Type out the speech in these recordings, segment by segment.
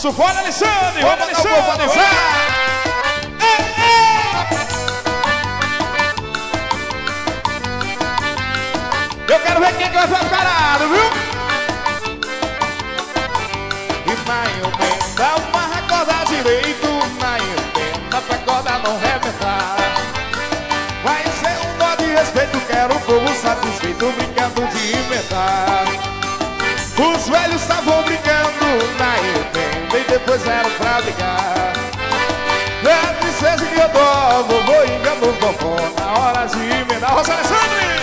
Nosso fone, Alexandre! Vamos, Alexandre! Eu quero ver quem vai ficar parado, viu? E na emenda, uma corda direito. Na emenda, pra corda não rebentar. Vai ser um nó de respeito. Quero o povo satisfeito, brincando de inventar. Os velhos estavam brincando na emenda e depois eram pra brigar. A princesa e meu dó, vovô enganou vovó na hora de emendar. Rosa Alexandre!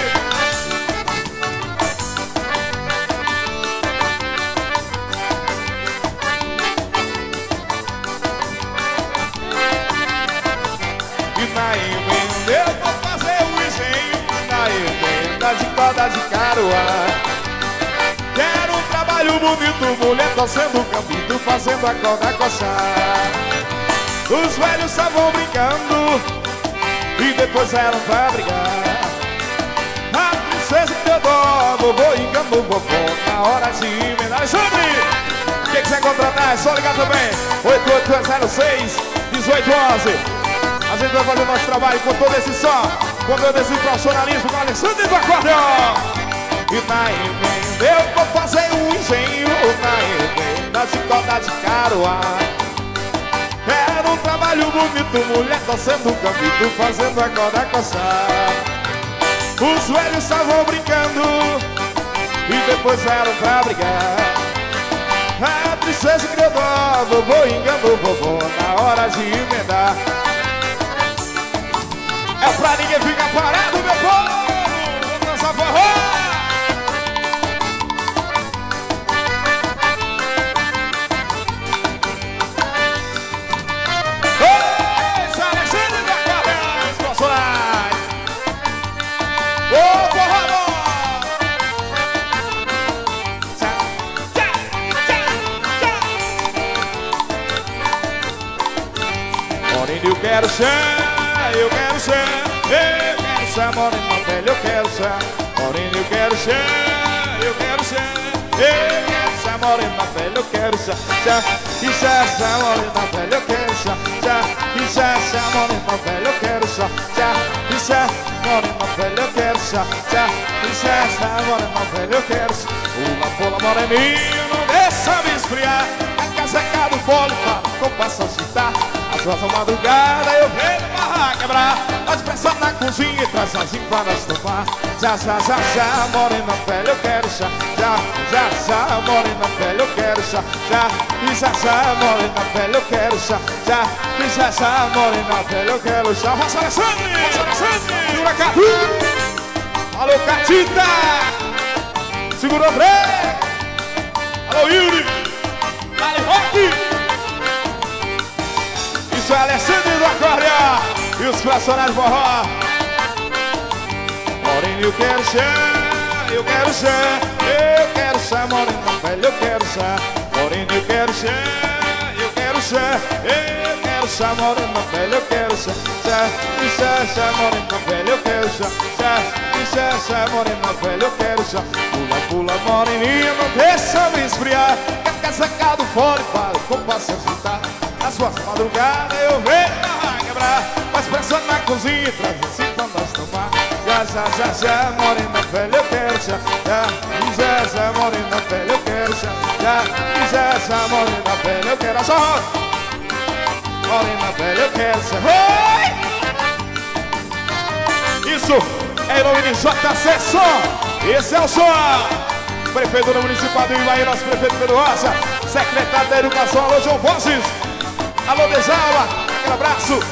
E na emenda eu vou fazer um engenho. Na emenda de corda de caruá. Quero um trabalho bonito, mulher torcendo o campito, fazendo a corda coçar. Os velhos estavam brincando e depois eram pra brigar. A princesa e Teodoro, vovô enganou vovó na hora de emendar. Alexandre! Quem quiser contratar é só ligar também. 8806 1811. A gente vai fazer o nosso trabalho com todo esse som, com todo esse profissionalismo com Alexandre do acordeão. E na emenda eu vou fazer um engenho. Na emenda de corda de caruá. Quero um trabalho bonito, mulher torcendo o campito, fazendo a corda coçar. Os velhos estavam brincando e depois eram pra brigar. A princesa criou dó, vovô enganou vovó na hora de emendar. É pra ninguém ficar parado, meu povo! Vamos dançar forró! Eu quero ser, eu quero ser, eu quero ser morena velha, eu quero ser morena, eu quero ser, eu quero ser, eu quero ser morena velha, eu quero ser, isso é essa morena velha, eu quero ser, isso é essa morena velha, eu quero ser, isso é morena velha, eu quero ser, isso é essa morena velha, eu quero ser. Pula, pula, moreninho, não deixa me esfriar, a casa é cá do fole, para com passa a citar. As suas madrugada eu venho pra quebrar. Faz pressão na cozinha e traz as empadas no bar. Já, morena velha, eu quero chá. Já, morena velha, eu quero chá. Já, morena velha, eu quero chá. Já, morena velha, eu quero chá. Rosa Alexandre! Segura cá! Alô, Catita! Segura o André! Alô, Yuri! Dale, Rock! Isso é Alexandre do acordeão e os profissionais forró. Morena, eu quero ser, eu quero ser, eu quero ser morena velha, eu quero ser. Morena, eu quero ser, eu quero ser, eu quero ser morena velha, eu quero ser. Isso é essa morena velha, eu quero ser. Isso é essa morena velha, eu quero ser. Pula, pula, moreninha, não deixa me esfriar. Quer sacado fora e para com paciência. As suas madrugadas eu venho pra quebrar. Faz pressão na cozinha e traz assim pra nós tomar. Já, morena velha, eu quero chá. Já, morena velha, eu quero chá. Já, morena velha, eu quero chá. Morena velha, eu quero chá. Isso é em nome de JC Som. Esse é o som. Prefeitura Municipal do Ibaí, nosso prefeito Pedro Rosa. Secretário da Educação, alô, João Bosses. Alô, Dejalma, aquele abraço.